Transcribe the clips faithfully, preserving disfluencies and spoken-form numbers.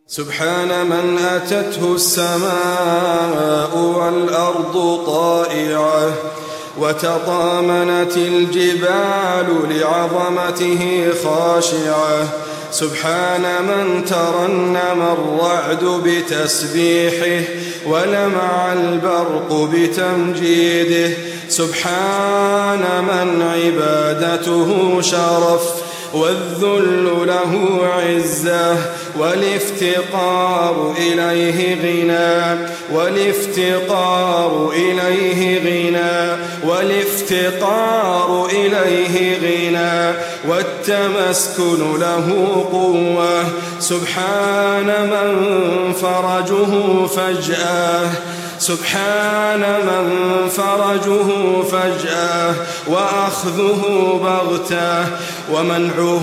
سبحان من أتته السماء والأرض طائعة وتطامنت الجبال لعظمته خاشعة. سبحان من ترنم الرعد بتسبيحه ولمع البرق بتمجيده. سبحان من عبادته شرف والذل له عزة والافتقار إليه غنى والافتقار إليه غنى والافتقار إليه غنى والتمسكن له قوة. سبحان من فرجه فجأة سبحان من فرجه فجأة وأخذه بغتة ومنعه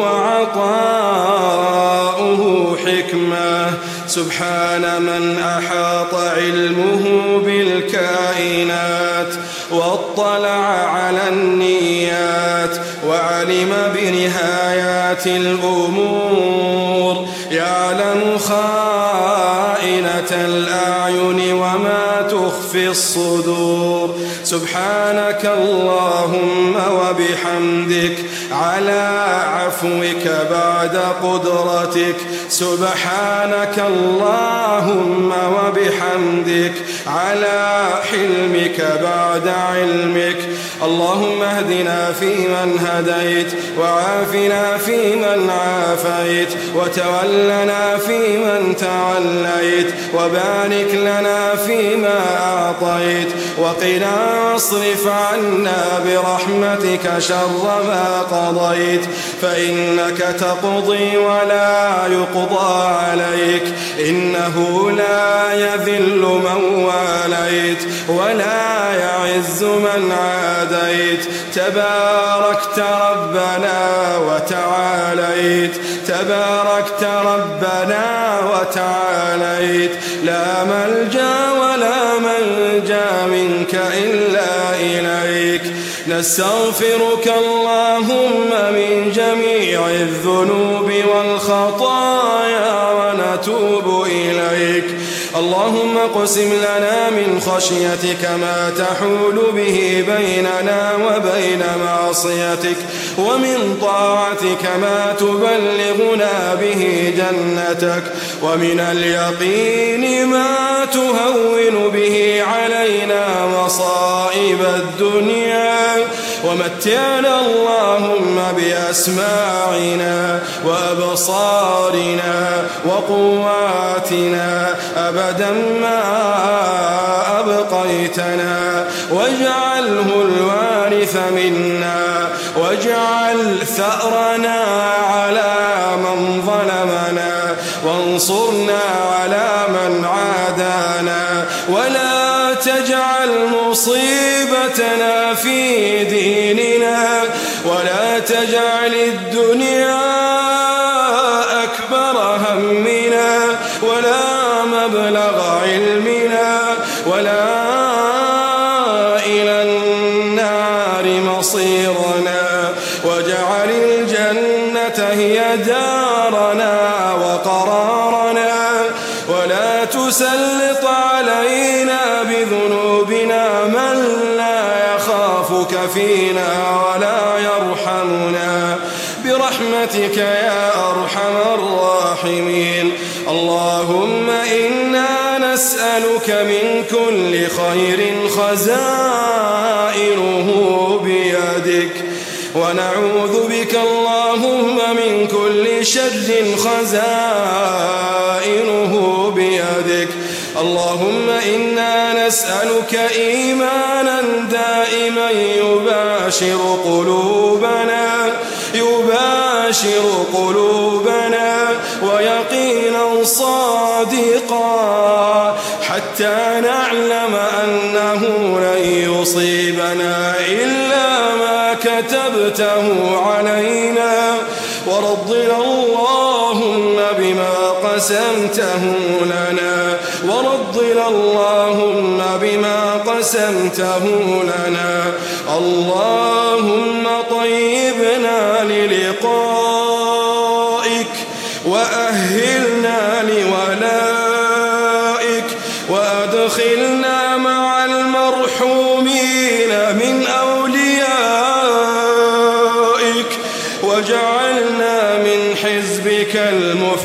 وعطاؤه حكمة. سبحان من أحاط علمه بالكائنات واطلع على النيات وعلم بنهايات الأمور، يعلم خائنة الأعين وما تخفي الصدور. سبحانك اللهم وبحمدك على عفوك بعد قدرتك. سبحانك اللهم وبحمدك على حلمك بعد علمك. اللهم اهدنا فيمن هديت وعافنا فيمن عافيت وتولنا فيمن توليت وبارك لنا فيما أعطيت وقنا واصرف عنا برحمتك شر ما قضيت، فإنك تقضي ولا يقضى عليك، إنه لا يذل من واليت ولا يعز من عاديت. تباركت ربنا وتعاليت تباركت ربنا وتعاليت. لا ملجأ ولا منجا منك إلا إليك. نستغفرك اللهم من جميع الذنوب والخطايا ونتوب إليك. اللهم اقسم لنا من خشيتك ما تحول به بيننا وبين معصيتك، ومن طاعتك ما تبلغنا به جنتك، ومن اليقين ما تهون به علينا مصائب الدنيا. ومتعنا اللهم بأسماعنا وأبصارنا وقواتنا أبدا ما أبقيتنا، واجعله الوارث منا، واجعل ثأرنا على من ظلمنا، وانصرنا على من عادانا، ولا تجعل مصيبتنا في ديننا، ولا تجعل الدنيا أكبر همنا ولا مبلغ علمنا ولا إلى النار مصيرنا، واجعل الجنة هي دارنا وقرارنا، ولا تسلط علينا بذنوبنا من لا يخافك فينا ولا يرحمنا، برحمتك يا أرحم الراحمين. اللهم إنا نسألك من كل خير خزائنه بيدك، ونعوذ بك اللهم من كل شر خزائنه بيدك. اللهم إنا نسألك إيمانا دائما يباشر قلوبنا يباشر قلوبنا ويقينا صادقا، حتى نعلم أنه لن يصيبنا إلا ما كتبته علينا، ورضنا اللهم بما قسمته لنا ورضنا اللهم بما قسمته لنا. اللهم طيبنا للقائك وأهلنا لوقائك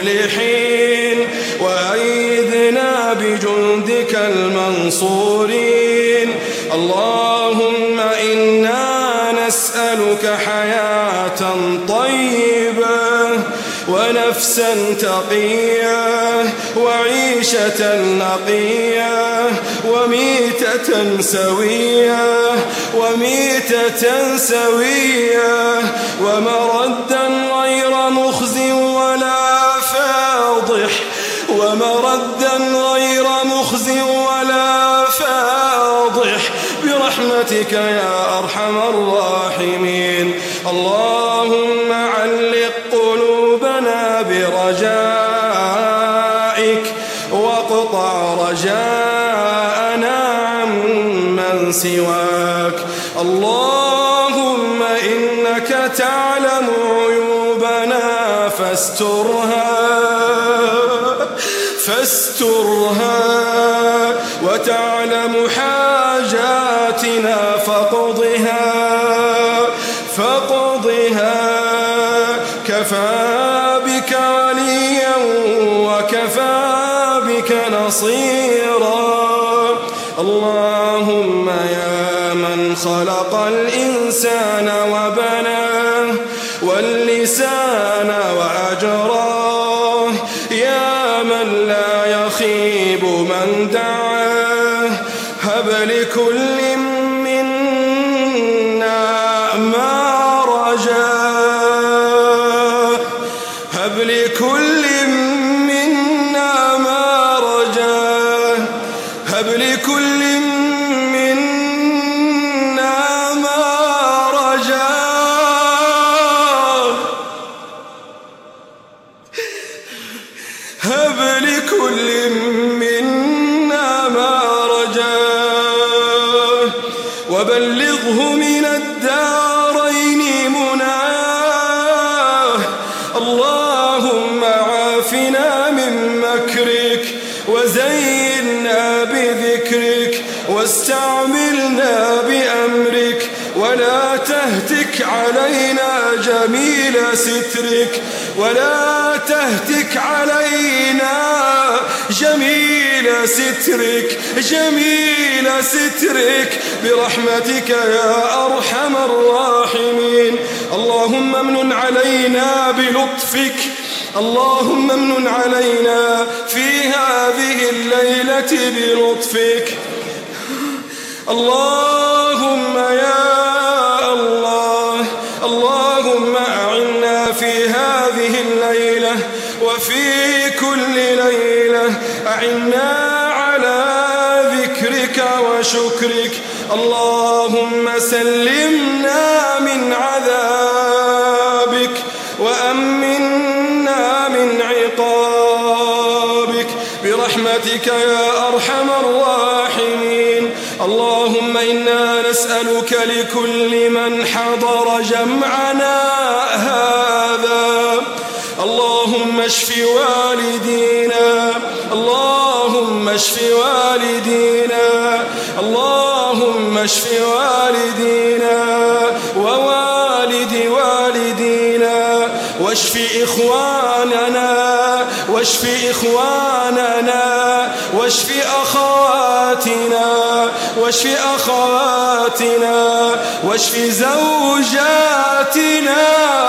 كل حين وأيدنا بجندك المنصورين. اللهم إنا نسألك حياة طيبة ونفسا تقية وعيشة نقية وميتة سوية وميتة سوية ومردا غير مخزي ولا فاضح ومردا غير مخزي ولا فاضح برحمتك يا أرحم الراحمين. اللهم علق قلوبنا برجائك واقطع رجاءنا عمن سواك. اللهم إنك تعلم عيوبنا فاسترها فاسترها وتعلم حاجاتنا فاقضها فاقضها كفى بك وليا وكفى بك نصيرا. اللهم يا من خلق الإنسان وبناه واللسان وأجراه، يا من لا يخيب من دعاه، هب لكل منا ما رجاه، هب لكل منا ما رجاه، هب لكل منا ما رجاه، هب لكل منا ما رجاه، وبلغه من الدارين مناه. اللهم عافنا من مكرك وزينا بذكرك واستعملنا بأمرك، ولا تهتك علينا جميل سترك، ولا تهتك علينا جميل سترك جميل سترك برحمتك يا أرحم الراحمين. اللهم امنن علينا بلطفك، اللهم امنن علينا في هذه الليلة بلطفك. اللهم يا الله، اللهم أعنا في هذه الليلة وفي كل ليلة، أعنا على ذكرك وشكرك. اللهم سلمنا من عذابك وأمنا من عقابك برحمتك يا أرحم الراحمين. اللهم إنا نسألك لكل من حضر جمعنا هذا، اللهم اشف والدينا، اللهم اشف والدينا، اللهم اشف والدينا ووالد والدينا، واشف إخواننا واشف إخواننا واشف أخواتنا واشف أخواتنا واشف زوجاتنا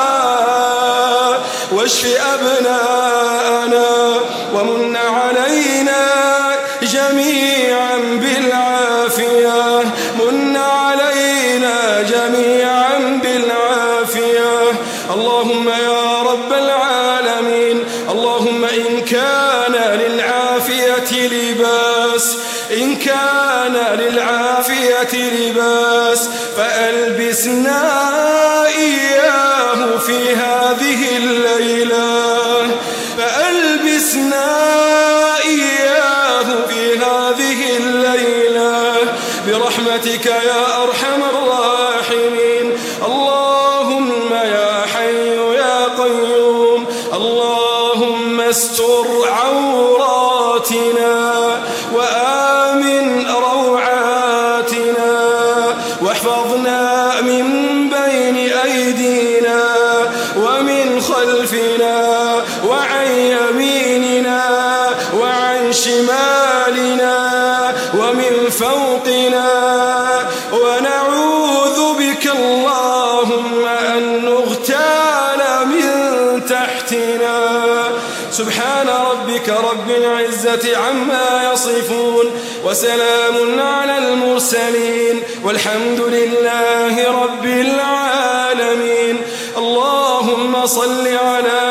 واشف أبناءنا، ومن علينا جميعا بالعافية، من علينا جميعا بالعافية. اللهم يا رب العالمين، اللهم إن كان للعافية لباس، إن كان للعافية لباس فألبسنا إياه في هذه الليلة، فألبسنا إياه في هذه الليلة برحمتك يا أرحم الراحمين. اللهم يا حي يا قيوم، اللهم استر عوراتنا وآمن روعاتنا، واحفظنا من بين أيدينا ومن خلفنا وعن يميننا وعن شمالنا ومن فوقنا، ونعوذ بك اللهم أن نغتال من تحتنا. سبحان ربك رب العزة عما يصفون، وسلام على المرسلين، والحمد لله رب العالمين. اللهم صل على